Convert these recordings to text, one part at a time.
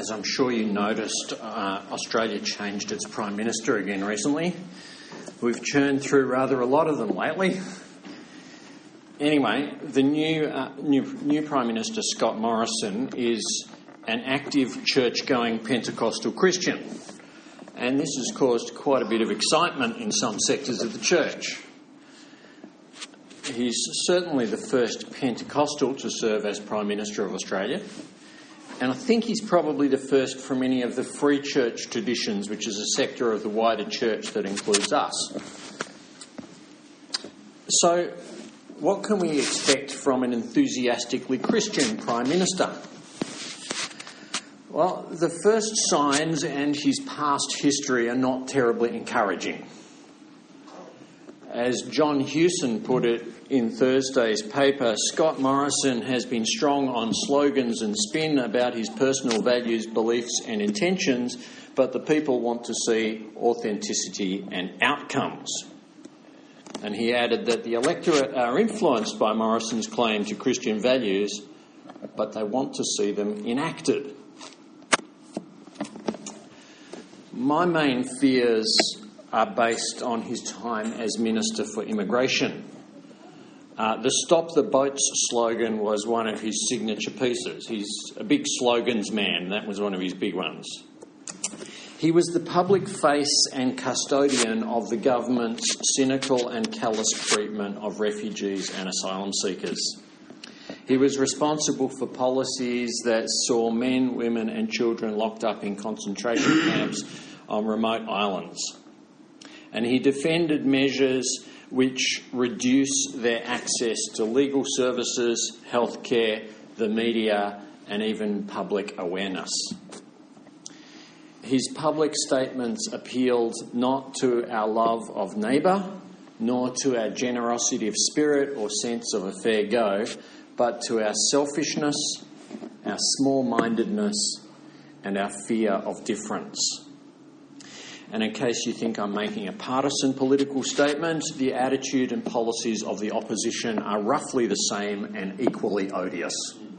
As I'm sure you noticed, Australia changed its Prime Minister again recently. We've churned through rather a lot of them lately. Anyway, the new Prime Minister, Scott Morrison, is an active church-going Pentecostal Christian. And this has caused quite a bit of excitement in some sectors of the church. He's certainly the first Pentecostal to serve as Prime Minister of Australia. And I think he's probably the first from any of the free church traditions, which is a sector of the wider church that includes us. So, what can we expect from an enthusiastically Christian Prime Minister? Well, the first signs and his past history are not terribly encouraging. As John Hewson put it in Thursday's paper, Scott Morrison has been strong on slogans and spin about his personal values, beliefs and intentions, but the people want to see authenticity and outcomes. And he added that the electorate are influenced by Morrison's claim to Christian values, but they want to see them enacted. My main fears are based on his time as Minister for Immigration. The Stop the Boats slogan was one of his signature pieces. He's a big slogans man. That was one of his big ones. He was the public face and custodian of the government's cynical and callous treatment of refugees and asylum seekers. He was responsible for policies that saw men, women and children locked up in concentration camps on remote islands. And he defended measures which reduce their access to legal services, healthcare, the media, and even public awareness. His public statements appealed not to our love of neighbour, nor to our generosity of spirit or sense of a fair go, but to our selfishness, our small-mindedness, and our fear of difference. And in case you think I'm making a partisan political statement, the attitude and policies of the opposition are roughly the same and equally odious.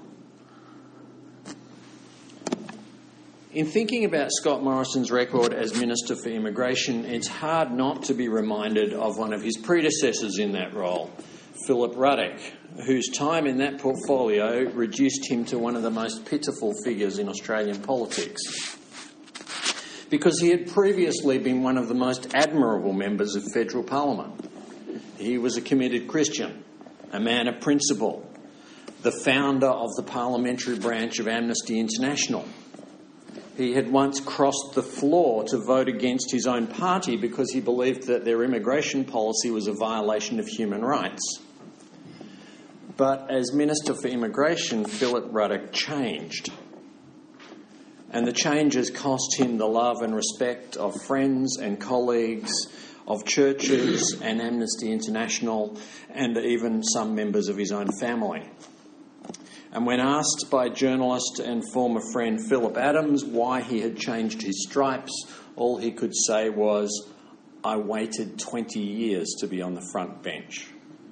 In thinking about Scott Morrison's record as Minister for Immigration, it's hard not to be reminded of one of his predecessors in that role, Philip Ruddock, whose time in that portfolio reduced him to one of the most pitiful figures in Australian politics. Because he had previously been one of the most admirable members of federal parliament. He was a committed Christian, a man of principle, the founder of the parliamentary branch of Amnesty International. He had once crossed the floor to vote against his own party because he believed that their immigration policy was a violation of human rights. But as Minister for Immigration, Philip Ruddock changed. And the changes cost him the love and respect of friends and colleagues, of churches and Amnesty International, and even some members of his own family. And when asked by journalist and former friend Philip Adams why he had changed his stripes, all he could say was, "I waited 20 years to be on the front bench."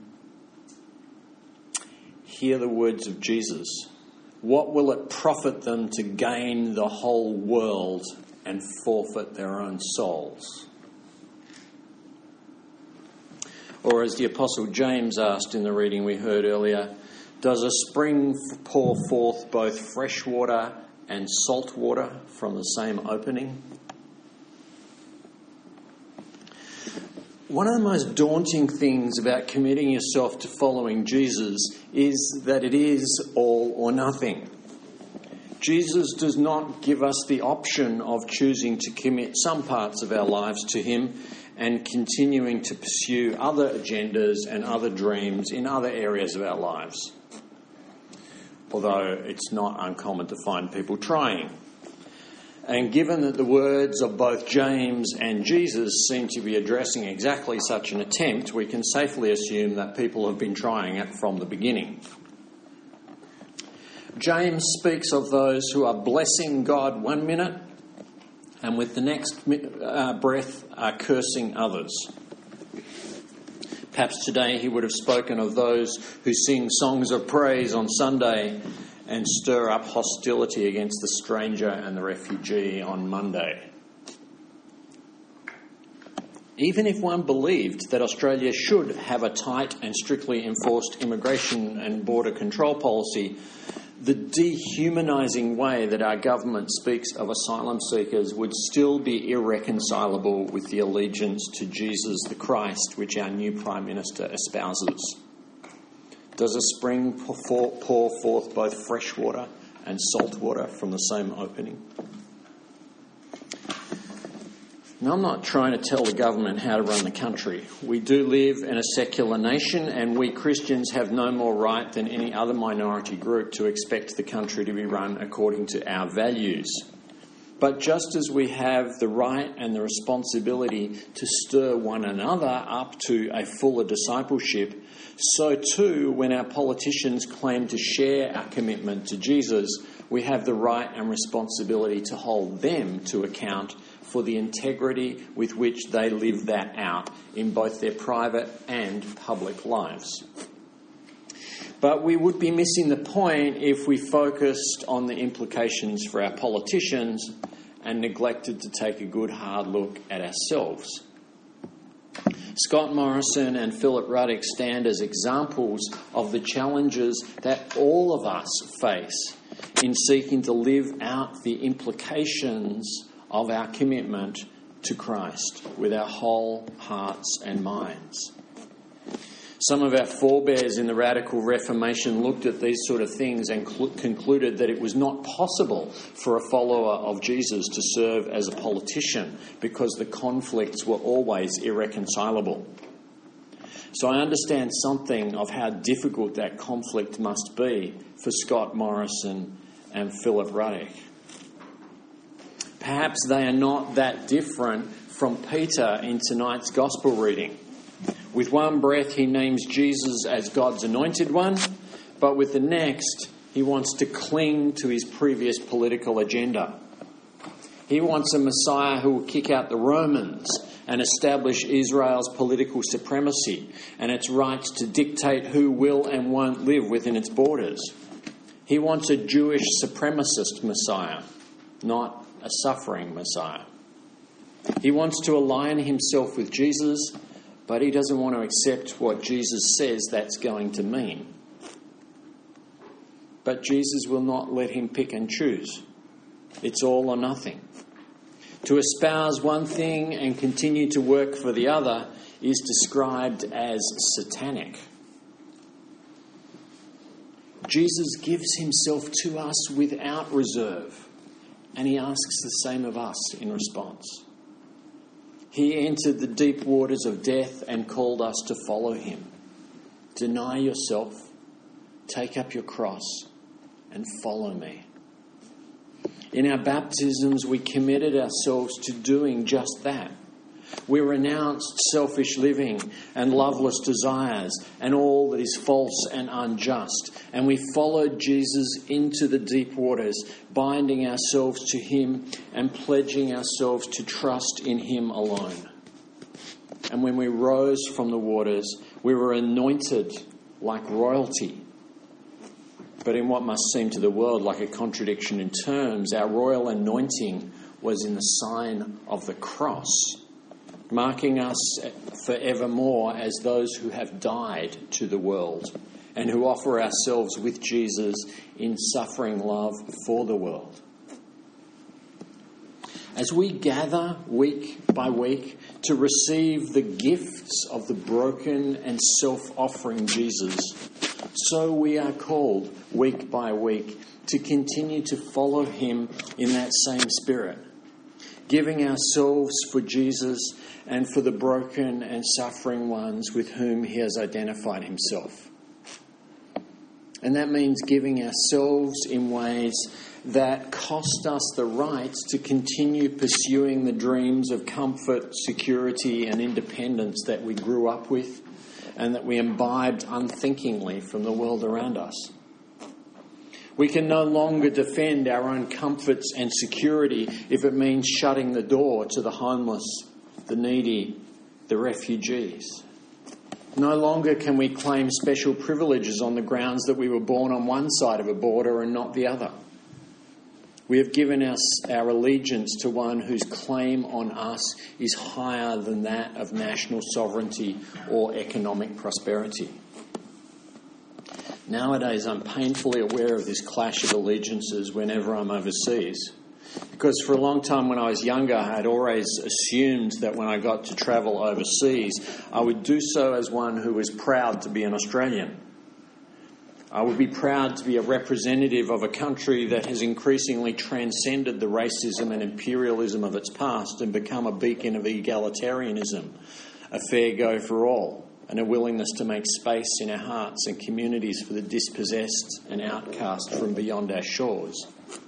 Hear the words of Jesus. What will it profit them to gain the whole world and forfeit their own souls? Or as the Apostle James asked in the reading we heard earlier, does a spring pour forth both fresh water and salt water from the same opening? One of the most daunting things about committing yourself to following Jesus is that it is all or nothing. Jesus does not give us the option of choosing to commit some parts of our lives to him and continuing to pursue other agendas and other dreams in other areas of our lives. Although it's not uncommon to find people trying. And given that the words of both James and Jesus seem to be addressing exactly such an attempt, we can safely assume that people have been trying it from the beginning. James speaks of those who are blessing God one minute and with the next breath are cursing others. Perhaps today he would have spoken of those who sing songs of praise on Sunday and stir up hostility against the stranger and the refugee on Monday. Even if one believed that Australia should have a tight and strictly enforced immigration and border control policy, the dehumanising way that our government speaks of asylum seekers would still be irreconcilable with the allegiance to Jesus the Christ, which our new Prime Minister espouses. Does a spring pour forth both fresh water and salt water from the same opening? Now, I'm not trying to tell the government how to run the country. We do live in a secular nation, and we Christians have no more right than any other minority group to expect the country to be run according to our values. But just as we have the right and the responsibility to stir one another up to a fuller discipleship, so too, when our politicians claim to share our commitment to Jesus, we have the right and responsibility to hold them to account for the integrity with which they live that out in both their private and public lives. But we would be missing the point if we focused on the implications for our politicians and neglected to take a good hard look at ourselves. Scott Morrison and Philip Ruddock stand as examples of the challenges that all of us face in seeking to live out the implications of our commitment to Christ with our whole hearts and minds. Some of our forebears in the Radical Reformation looked at these sort of things and concluded that it was not possible for a follower of Jesus to serve as a politician because the conflicts were always irreconcilable. So I understand something of how difficult that conflict must be for Scott Morrison and Philip Ruddock. Perhaps they are not that different from Peter in tonight's Gospel reading. With one breath, he names Jesus as God's anointed one, but with the next, he wants to cling to his previous political agenda. He wants a Messiah who will kick out the Romans and establish Israel's political supremacy and its rights to dictate who will and won't live within its borders. He wants a Jewish supremacist Messiah, not a suffering Messiah. He wants to align himself with Jesus, but he doesn't want to accept what Jesus says that's going to mean. But Jesus will not let him pick and choose. It's all or nothing. To espouse one thing and continue to work for the other is described as satanic. Jesus gives himself to us without reserve, and he asks the same of us in response. He entered the deep waters of death and called us to follow him. Deny yourself, take up your cross, and follow me. In our baptisms, we committed ourselves to doing just that. We renounced selfish living and loveless desires and all that is false and unjust. And we followed Jesus into the deep waters, binding ourselves to him and pledging ourselves to trust in him alone. And when we rose from the waters, we were anointed like royalty. But in what must seem to the world like a contradiction in terms, our royal anointing was in the sign of the cross, marking us forevermore as those who have died to the world and who offer ourselves with Jesus in suffering love for the world. As we gather week by week to receive the gifts of the broken and self-offering Jesus, so we are called week by week to continue to follow him in that same spirit, giving ourselves for Jesus and for the broken and suffering ones with whom he has identified himself. And that means giving ourselves in ways that cost us the right to continue pursuing the dreams of comfort, security and independence that we grew up with and that we imbibed unthinkingly from the world around us. We can no longer defend our own comforts and security if it means shutting the door to the homeless, the needy, the refugees. No longer can we claim special privileges on the grounds that we were born on one side of a border and not the other. We have given our allegiance to one whose claim on us is higher than that of national sovereignty or economic prosperity. Nowadays, I'm painfully aware of this clash of allegiances whenever I'm overseas. Because for a long time when I was younger, I had always assumed that when I got to travel overseas, I would do so as one who was proud to be an Australian. I would be proud to be a representative of a country that has increasingly transcended the racism and imperialism of its past and become a beacon of egalitarianism, a fair go for all, and a willingness to make space in our hearts and communities for the dispossessed and outcast from beyond our shores.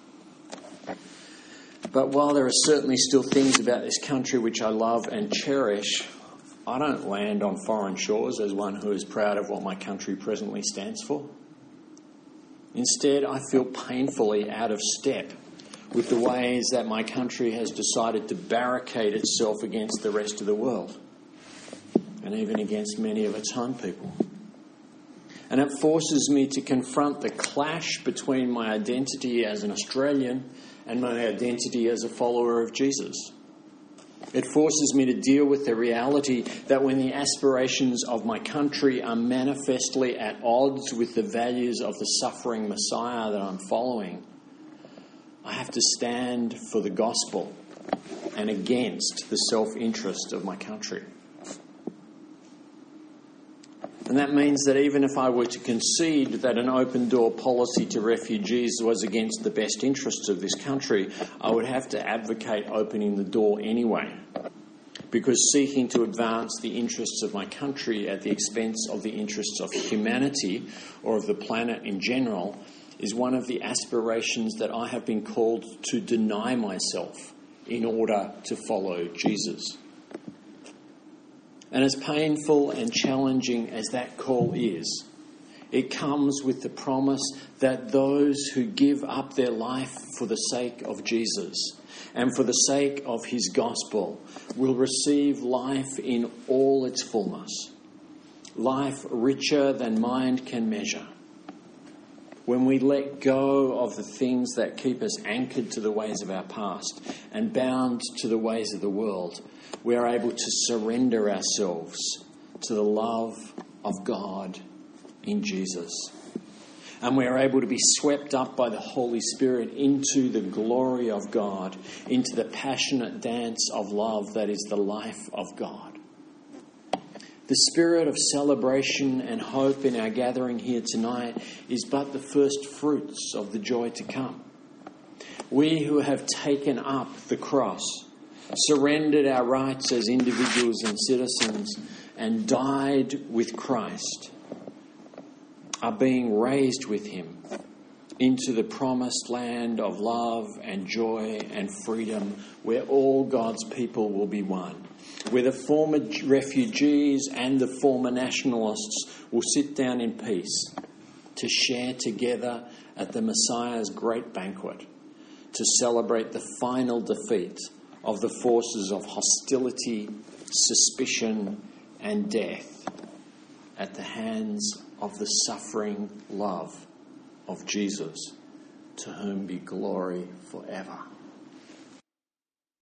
But while there are certainly still things about this country which I love and cherish, I don't land on foreign shores as one who is proud of what my country presently stands for. Instead, I feel painfully out of step with the ways that my country has decided to barricade itself against the rest of the world, and even against many of its home people. And it forces me to confront the clash between my identity as an Australian and my identity as a follower of Jesus. It forces me to deal with the reality that when the aspirations of my country are manifestly at odds with the values of the suffering Messiah that I'm following, I have to stand for the gospel and against the self-interest of my country. And that means that even if I were to concede that an open-door policy to refugees was against the best interests of this country, I would have to advocate opening the door anyway, because seeking to advance the interests of my country at the expense of the interests of humanity or of the planet in general is one of the aspirations that I have been called to deny myself in order to follow Jesus. And as painful and challenging as that call is, it comes with the promise that those who give up their life for the sake of Jesus and for the sake of his gospel will receive life in all its fullness, life richer than mind can measure. When we let go of the things that keep us anchored to the ways of our past and bound to the ways of the world, we are able to surrender ourselves to the love of God in Jesus. And we are able to be swept up by the Holy Spirit into the glory of God, into the passionate dance of love that is the life of God. The spirit of celebration and hope in our gathering here tonight is but the first fruits of the joy to come. We who have taken up the cross, surrendered our rights as individuals and citizens, and died with Christ, are being raised with him into the promised land of love and joy and freedom, where all God's people will be one, where the former refugees and the former nationalists will sit down in peace to share together at the Messiah's great banquet, to celebrate the final defeat of the forces of hostility, suspicion, and death at the hands of the suffering love of Jesus, to whom be glory forever.